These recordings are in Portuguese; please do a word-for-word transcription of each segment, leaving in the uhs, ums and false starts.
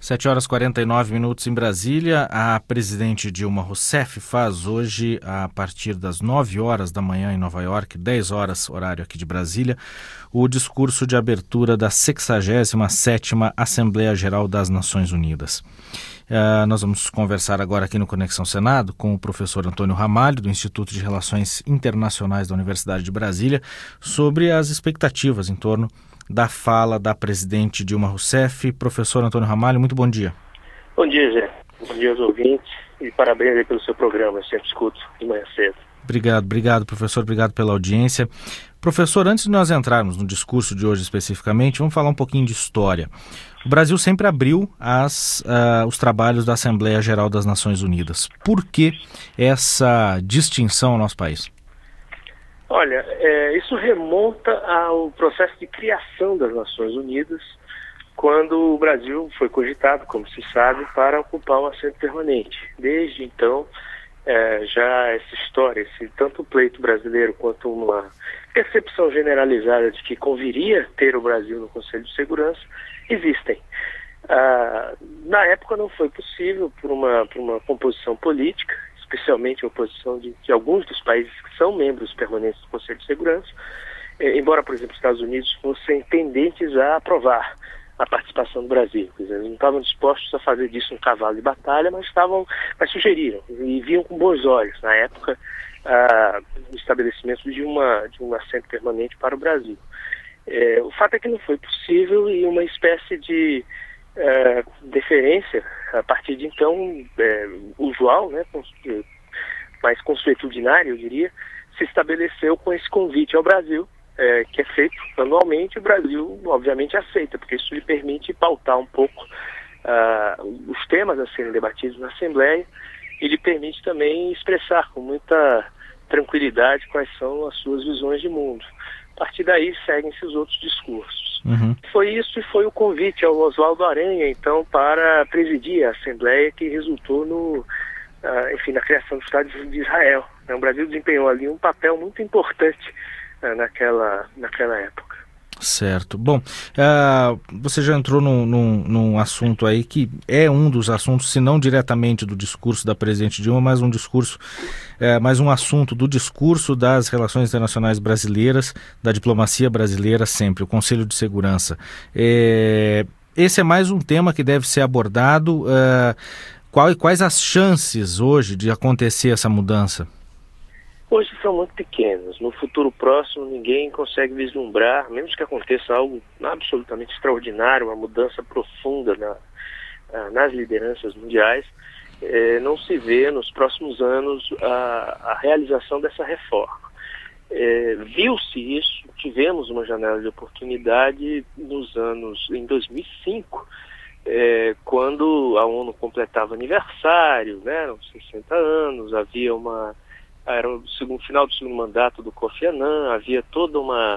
sete horas e quarenta e nove minutos em Brasília. A presidente Dilma Rousseff faz hoje, a partir das nove horas da manhã em Nova York, dez horas, horário aqui de Brasília, o discurso de abertura da sexagésima sétima Assembleia Geral das Nações Unidas. Uh, nós vamos conversar agora aqui no Conexão Senado com o professor Antônio Ramalho, do Instituto de Relações Internacionais da Universidade de Brasília, sobre as expectativas em torno da fala da presidente Dilma Rousseff. Professor Antônio Ramalho, muito bom dia. Bom dia, Zé. Bom dia aos ouvintes e parabéns aí pelo seu programa, eu sempre escuto de manhã cedo. Obrigado, obrigado, professor, obrigado pela audiência. Professor, antes de nós entrarmos no discurso de hoje especificamente, vamos falar um pouquinho de história. O Brasil sempre abriu as, uh, os trabalhos da Assembleia Geral das Nações Unidas. Por que essa distinção no nosso país? Olha, é, isso remonta ao processo de criação das Nações Unidas, quando o Brasil foi cogitado, como se sabe, para ocupar um assento permanente. Desde então, é, já essa história, esse tanto pleito brasileiro quanto uma percepção generalizada de que conviria ter o Brasil no Conselho de Segurança, existem. Ah, na época não foi possível por uma, por uma composição política, especialmente a oposição de, de alguns dos países que são membros permanentes do Conselho de Segurança, eh, embora, por exemplo, os Estados Unidos fossem tendentes a aprovar a participação do Brasil. Quer dizer, eles não estavam dispostos a fazer disso um cavalo de batalha, mas, estavam, mas sugeriram e viam com bons olhos, na época, ah, o estabelecimento de, uma, de um assento permanente para o Brasil. Eh, o fato é que não foi possível e uma espécie de eh, deferência, a partir de então, é, usual, né, mais consuetudinário, eu diria, se estabeleceu com esse convite ao Brasil, é, que é feito anualmente. O Brasil, obviamente, aceita, porque isso lhe permite pautar um pouco uh, os temas a serem debatidos na Assembleia e lhe permite também expressar com muita tranquilidade quais são as suas visões de mundo. A partir daí, seguem-se os outros discursos. Uhum. Foi isso e foi o convite ao Oswaldo Aranha, então, para presidir a Assembleia, que resultou no, uh, enfim, na criação do Estado de Israel. O Brasil desempenhou ali um papel muito importante uh, naquela, naquela época. Certo. Bom, uh, você já entrou num, num, num assunto aí que é um dos assuntos, se não diretamente do discurso da presidente Dilma, mas um discurso, uh, mais um assunto do discurso das relações internacionais brasileiras, da diplomacia brasileira sempre, o Conselho de Segurança. É, esse é mais um tema que deve ser abordado. Uh, qual, quais as chances hoje de acontecer essa mudança? Hoje são muito pequenas. No futuro próximo, ninguém consegue vislumbrar, menos que aconteça algo absolutamente extraordinário, uma mudança profunda na, nas lideranças mundiais, eh, não se vê nos próximos anos a, a realização dessa reforma. Eh, viu-se isso, tivemos uma janela de oportunidade nos anos, em dois mil e cinco, eh, quando a ONU completava aniversário, né, eram sessenta anos, havia uma... Era o segundo, final do segundo mandato do Kofi Annan, havia toda uma,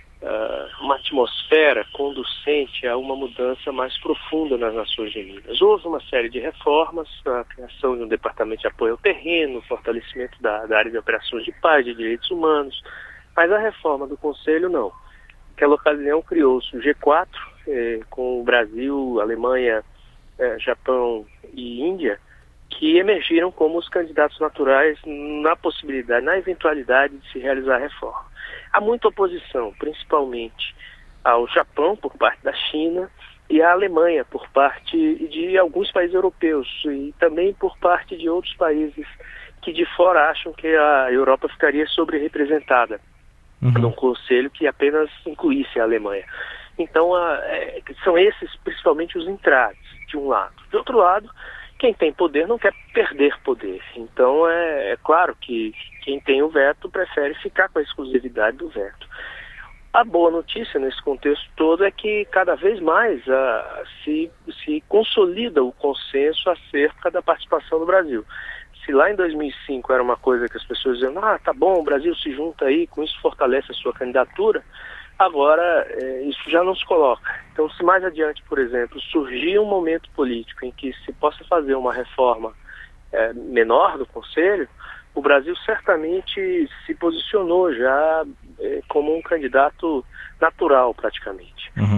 uh, uma atmosfera conducente a uma mudança mais profunda nas Nações Unidas. Houve uma série de reformas, a criação de um departamento de apoio ao terreno, o fortalecimento da, da área de operações de paz, de direitos humanos, mas a reforma do Conselho não. Naquela ocasião criou-se o G quatro, eh, com o Brasil, Alemanha, eh, Japão e Índia, que emergiram como os candidatos naturais na possibilidade, na eventualidade de se realizar a reforma. Há muita oposição, principalmente ao Japão, por parte da China, e à Alemanha, por parte de alguns países europeus, e também por parte de outros países que de fora acham que a Europa ficaria sobre-representada uhum. num conselho que apenas incluísse a Alemanha. Então, a, é, são esses principalmente os entraves, de um lado. De outro lado, quem tem poder não quer perder poder. Então, é, é claro que quem tem o veto prefere ficar com a exclusividade do veto. A boa notícia nesse contexto todo é que cada vez mais a, se, se consolida o consenso acerca da participação do Brasil. Se lá em dois mil e cinco era uma coisa que as pessoas diziam, ah, tá bom, o Brasil se junta aí, com isso fortalece a sua candidatura, agora é, isso já não se coloca. Então, se mais adiante, por exemplo, surgir um momento político em que se possa fazer uma reforma é, menor do Conselho, o Brasil certamente se posicionou já é, como um candidato natural, praticamente. Uhum.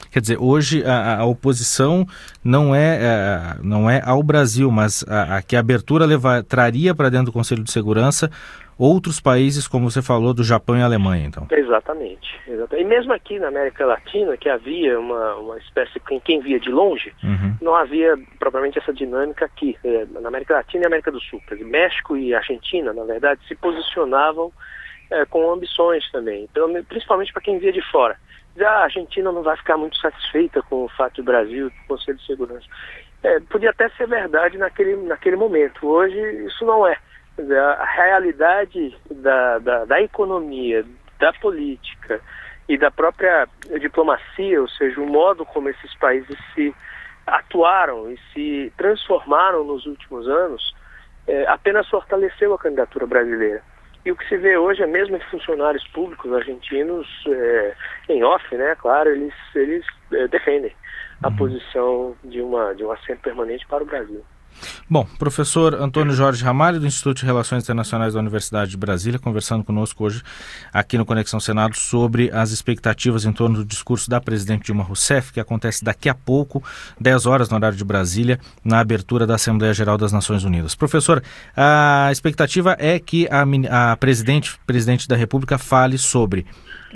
Quer dizer, hoje a, a oposição não é, a, não é ao Brasil, mas a, a que a abertura leva, traria para dentro do Conselho de Segurança outros países, como você falou, do Japão e Alemanha, então. Exatamente. exatamente. E mesmo aqui na América Latina, que havia uma, uma espécie, quem, quem via de longe, uhum. não havia propriamente essa dinâmica aqui. É, na América Latina e América do Sul. Quer dizer, México e Argentina, na verdade, se posicionavam é, com ambições também, principalmente para quem via de fora. A Argentina não vai ficar muito satisfeita com o fato do Brasil, do Conselho de Segurança. É, podia até ser verdade naquele, naquele momento. Hoje isso não é. A realidade da, da, da economia, da política e da própria diplomacia, ou seja, o modo como esses países se atuaram e se transformaram nos últimos anos, é, apenas fortaleceu a candidatura brasileira. E o que se vê hoje é mesmo que funcionários públicos argentinos, é, em off, né, claro, eles, eles é, defendem a uhum. posição de, uma, de um assento permanente para o Brasil. Bom, professor Antônio Jorge Ramalho, do Instituto de Relações Internacionais da Universidade de Brasília, conversando conosco hoje aqui no Conexão Senado sobre as expectativas em torno do discurso da presidente Dilma Rousseff, que acontece daqui a pouco, dez horas no horário de Brasília, na abertura da Assembleia Geral das Nações Unidas. Professor, a expectativa é que a, a presidente, presidente da República fale sobre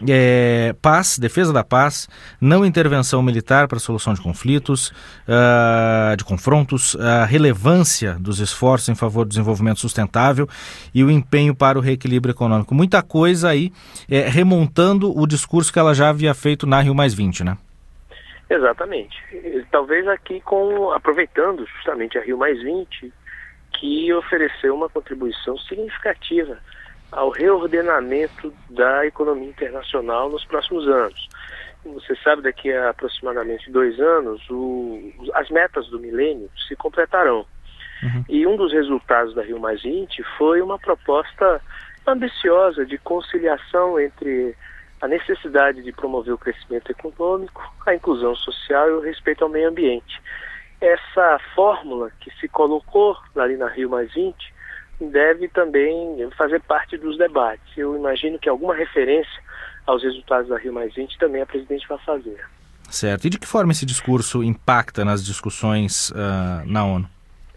É, paz, defesa da paz, não intervenção militar para a solução de conflitos, uh, de confrontos, a relevância dos esforços em favor do desenvolvimento sustentável e o empenho para o reequilíbrio econômico. Muita coisa aí é, remontando o discurso que ela já havia feito na Rio mais vinte, né? Exatamente. Talvez aqui com, aproveitando justamente a Rio mais vinte, que ofereceu uma contribuição significativa ao reordenamento da economia internacional nos próximos anos. Você sabe, daqui a aproximadamente dois anos, o, as metas do milênio se completarão. Uhum. E um dos resultados da Rio mais vinte foi uma proposta ambiciosa de conciliação entre a necessidade de promover o crescimento econômico, a inclusão social e o respeito ao meio ambiente. Essa fórmula que se colocou ali na Rio mais vinte deve também fazer parte dos debates. Eu imagino que alguma referência aos resultados da Rio mais vinte também a presidente vai fazer. Certo. E de que forma esse discurso impacta nas discussões uh, na ONU?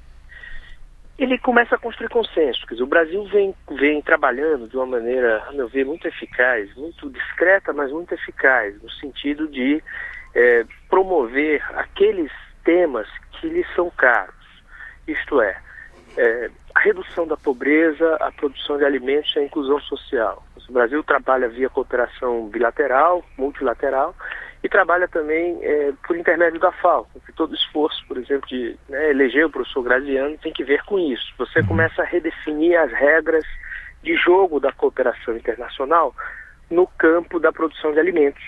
Ele começa a construir consenso. Quer dizer, o Brasil vem, vem trabalhando de uma maneira, a meu ver, muito eficaz, muito discreta, mas muito eficaz, no sentido de é, promover aqueles temas que lhes são caros. Isto é, é a redução da pobreza, a produção de alimentos e a inclusão social. O Brasil trabalha via cooperação bilateral, multilateral, e trabalha também é, por intermédio da FAO. Porque todo esforço, por exemplo, de né, eleger o professor Graziano tem que ver com isso. Você começa a redefinir as regras de jogo da cooperação internacional no campo da produção de alimentos,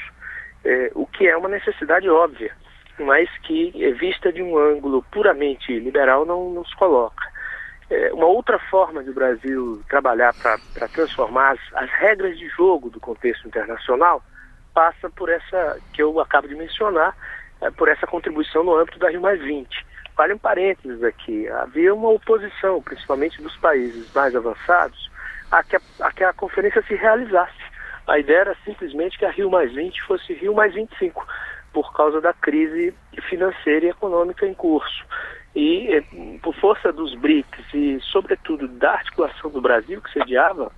é, o que é uma necessidade óbvia, mas que, vista de um ângulo puramente liberal, não nos coloca. Uma outra forma de o Brasil trabalhar para transformar as, as regras de jogo do contexto internacional passa por essa, que eu acabo de mencionar, é, por essa contribuição no âmbito da Rio mais vinte. Vale um parênteses aqui, havia uma oposição, principalmente dos países mais avançados, a que a, a que a conferência se realizasse. A ideia era simplesmente que a Rio mais vinte fosse Rio mais vinte e cinco, por causa da crise financeira e econômica em curso. E por força dos BRICS e, sobretudo, da articulação do Brasil, que sediava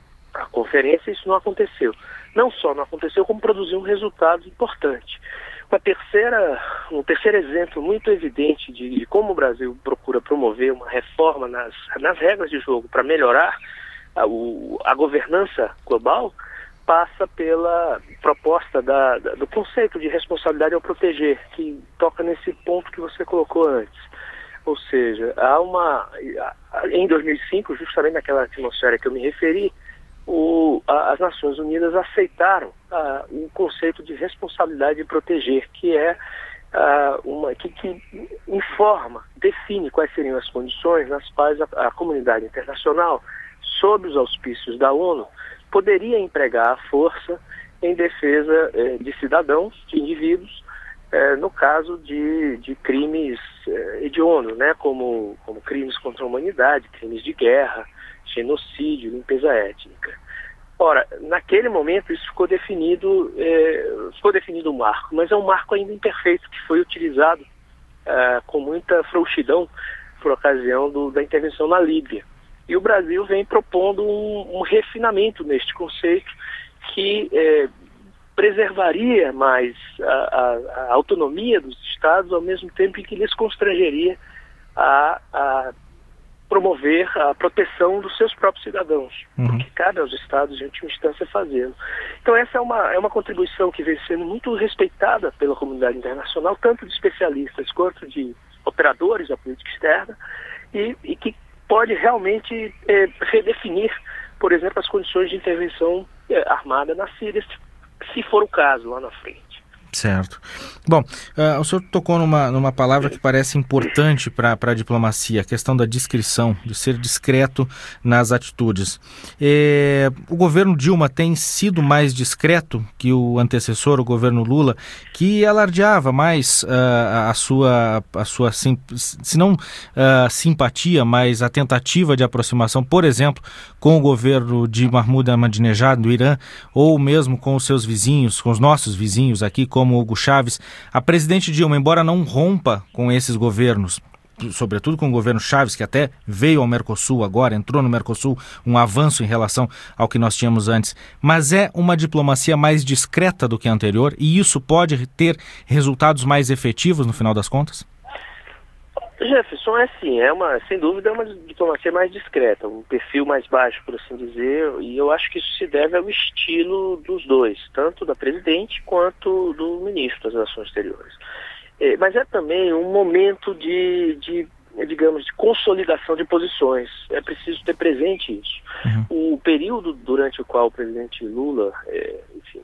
a conferência, isso não aconteceu. Não só não aconteceu, como produziu um resultado importante. Uma terceira, um terceiro exemplo muito evidente de, de como o Brasil procura promover uma reforma nas, nas regras de jogo para melhorar a, o, a governança global passa pela proposta da, da, do conceito de responsabilidade ao proteger, que toca nesse ponto que você colocou antes. Ou seja, há uma, em dois mil e cinco, justamente naquela atmosfera que eu me referi, o, a, as Nações Unidas aceitaram a, o conceito de responsabilidade de proteger, que é a, uma, que, que informa, define quais seriam as condições nas quais a, a comunidade internacional, sob os auspícios da ONU, poderia empregar a força em defesa eh, de cidadãos, de indivíduos, eh, no caso de, de crimes eh, hediondos, né, como, como crimes contra a humanidade, crimes de guerra, genocídio, limpeza étnica. Ora, naquele momento isso ficou definido, é, ficou definido um marco, mas é um marco ainda imperfeito, que foi utilizado é, com muita frouxidão por ocasião do, da intervenção na Líbia. E o Brasil vem propondo um, um refinamento neste conceito que é, preservaria mais a, a, a autonomia dos estados, ao mesmo tempo em que lhes constrangeria a, a promover a proteção dos seus próprios cidadãos, uhum. porque cabe aos estados, em última instância, fazê-lo. Então essa é uma, é uma contribuição que vem sendo muito respeitada pela comunidade internacional, tanto de especialistas quanto de operadores da política externa, e, e que pode realmente é, redefinir, por exemplo, as condições de intervenção é, armada na Síria, se, se for o caso lá na frente. Certo. Bom, uh, o senhor tocou numa, numa palavra que parece importante para a diplomacia, a questão da discrição, de ser discreto nas atitudes. É, o governo Dilma tem sido mais discreto que o antecessor, o governo Lula, que alardeava mais uh, a sua, a sua sim, se não uh, simpatia, mas a tentativa de aproximação, por exemplo, com o governo de Mahmoud Ahmadinejad do Irã, ou mesmo com os seus vizinhos, com os nossos vizinhos aqui, como como Hugo Chávez. A presidente Dilma, embora não rompa com esses governos, sobretudo com o governo Chávez, que até veio ao Mercosul agora, entrou no Mercosul, um avanço em relação ao que nós tínhamos antes, mas é uma diplomacia mais discreta do que a anterior, e isso pode ter resultados mais efetivos no final das contas? Jefferson, é sim, é uma, sem dúvida é uma diplomacia mais discreta, um perfil mais baixo, por assim dizer, e eu acho que isso se deve ao estilo dos dois, tanto da presidente quanto do ministro das Relações Exteriores. É, mas é também um momento de, de, digamos, de consolidação de posições, é preciso ter presente isso. Uhum. O período durante o qual o presidente Lula, é, enfim,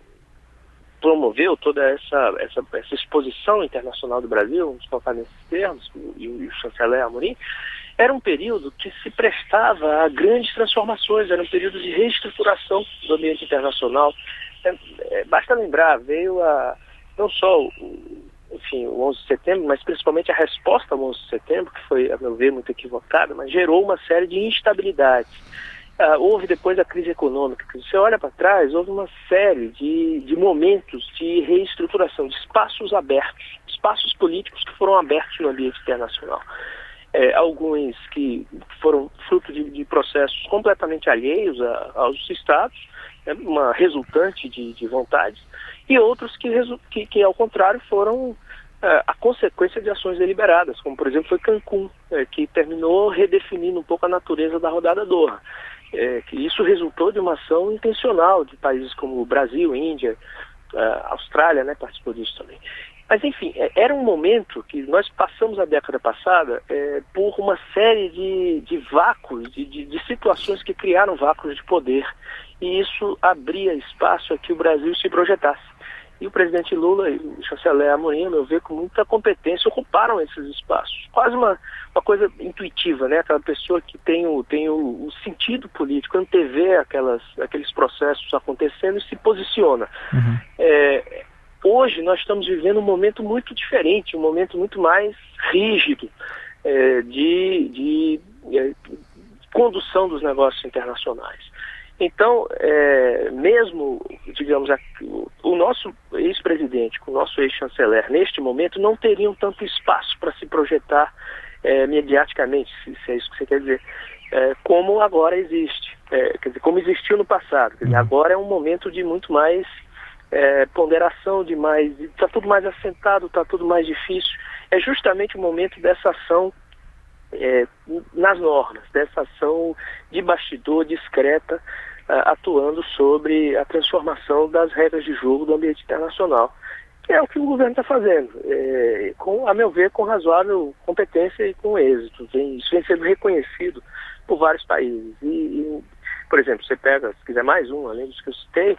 promoveu toda essa, essa, essa exposição internacional do Brasil, vamos colocar nesses termos, e o, o chanceler Amorim, era um período que se prestava a grandes transformações, era um período de reestruturação do ambiente internacional. É, é, basta lembrar, veio a, não só o, enfim, o onze de setembro, mas principalmente a resposta ao onze de setembro, que foi, a meu ver, muito equivocada, mas gerou uma série de instabilidades. Uh, houve depois a crise econômica. Você olha para trás, houve uma série de, de momentos de reestruturação, de espaços abertos, espaços políticos que foram abertos no ambiente internacional. É, alguns que foram fruto de, de processos completamente alheios a, aos estados, né, uma resultante de, de vontades, e outros que, que, que ao contrário, foram é, a consequência de ações deliberadas, como por exemplo foi Cancún, é, que terminou redefinindo um pouco a natureza da rodada Doha. É, que isso resultou de uma ação intencional de países como o Brasil, Índia, a Austrália, né, participou disso também. Mas enfim, é, era um momento que nós passamos a década passada é, por uma série de, de vácuos, de, de, de situações que criaram vácuos de poder, e isso abria espaço a que o Brasil se projetasse. E o presidente Lula e o chanceler Amorim, a meu ver, com muita competência, ocuparam esses espaços. Quase uma, uma coisa intuitiva, né? Aquela pessoa que tem o, tem o, o sentido político, antevê aquelas, aqueles processos acontecendo e se posiciona. Uhum. É, hoje nós estamos vivendo um momento muito diferente, um momento muito mais rígido é, de, de, de condução dos negócios internacionais. Então, é, mesmo, digamos, a, o nosso ex-presidente com o nosso ex-chanceler, neste momento, não teriam tanto espaço para se projetar é, mediaticamente, se, se é isso que você quer dizer, é, como agora existe, é, quer dizer, como existiu no passado. Quer dizer, agora é um momento de muito mais é, ponderação, de mais, está tudo mais assentado, está tudo mais difícil. É justamente o momento dessa ação é, nas normas, dessa ação de bastidor, discreta, atuando sobre a transformação das regras de jogo do ambiente internacional, que é o que o governo está fazendo, é, com, a meu ver, com razoável competência e com êxito. Vem, isso vem sendo reconhecido por vários países. E, e, por exemplo, você pega, se quiser mais um, além dos que eu citei,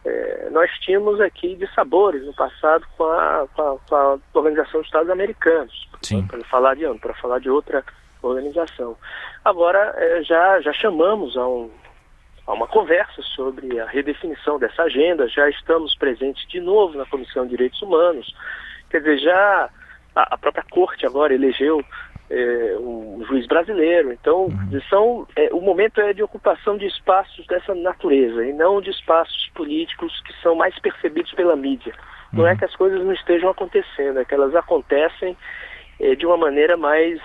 é, nós tínhamos aqui dissabores no passado com a, com a, com a Organização dos Estados Americanos, para falar de para falar de outra organização. Agora, é, já, já chamamos a um Há uma conversa sobre a redefinição dessa agenda, já estamos presentes de novo na Comissão de Direitos Humanos. Quer dizer, já a, a própria Corte agora elegeu é, um juiz brasileiro. Então, uhum. são, é, o momento é de ocupação de espaços dessa natureza e não de espaços políticos que são mais percebidos pela mídia. Não uhum. é que as coisas não estejam acontecendo, é que elas acontecem é, de uma maneira mais,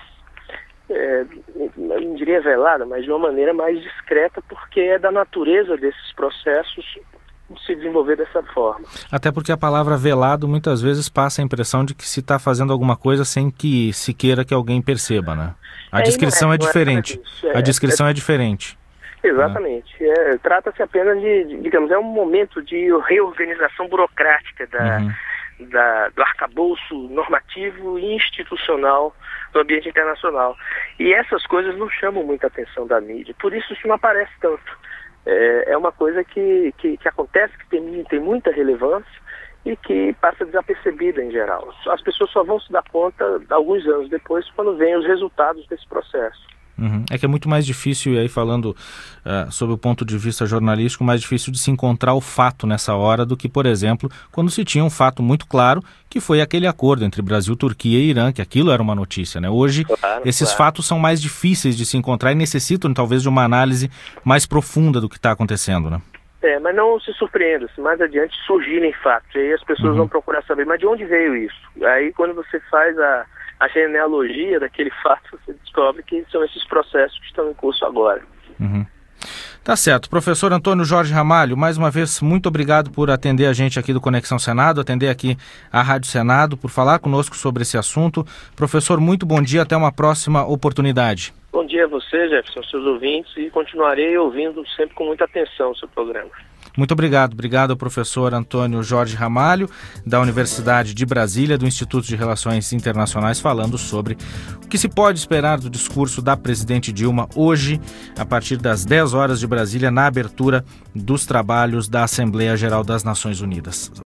é, eu não diria velada, mas de uma maneira mais discreta, porque é da natureza desses processos se desenvolver dessa forma. Até porque a palavra velado muitas vezes passa a impressão de que se está fazendo alguma coisa sem que se queira que alguém perceba, né? A é, descrição é, é diferente. É, a descrição é, é diferente. Exatamente. É, trata-se apenas de, de, digamos, é um momento de reorganização burocrática da, uhum. da, do arcabouço normativo e institucional do ambiente internacional. E essas coisas não chamam muita atenção da mídia, por isso isso não aparece tanto. É, é uma coisa que, que, que acontece, que tem, tem muita relevância e que passa desapercebida em geral. As pessoas só vão se dar conta alguns anos depois, quando vêm os resultados desse processo. Uhum. É que é muito mais difícil, e aí falando uh, sob o ponto de vista jornalístico, mais difícil de se encontrar o fato nessa hora do que, por exemplo, quando se tinha um fato muito claro, que foi aquele acordo entre Brasil, Turquia e Irã, que aquilo era uma notícia, né? Hoje, claro, esses claro. fatos são mais difíceis de se encontrar e necessitam, talvez, de uma análise mais profunda do que está acontecendo, né? É, mas não se surpreenda, se mais adiante surgirem fatos, e aí as pessoas uhum. vão procurar saber, mas de onde veio isso? Aí, quando você faz a... a genealogia daquele fato, você descobre que são esses processos que estão em curso agora. Uhum. Tá certo. Professor Antônio Jorge Ramalho, mais uma vez, muito obrigado por atender a gente aqui do Conexão Senado, atender aqui a Rádio Senado, por falar conosco sobre esse assunto. Professor, muito bom dia, até uma próxima oportunidade. Bom dia a você, Jefferson, seus ouvintes, e continuarei ouvindo sempre com muita atenção o seu programa. Muito obrigado. Obrigado ao professor Antônio Jorge Ramalho, da Universidade de Brasília, do Instituto de Relações Internacionais, falando sobre o que se pode esperar do discurso da presidente Dilma hoje, a partir das dez horas de Brasília, na abertura dos trabalhos da Assembleia Geral das Nações Unidas.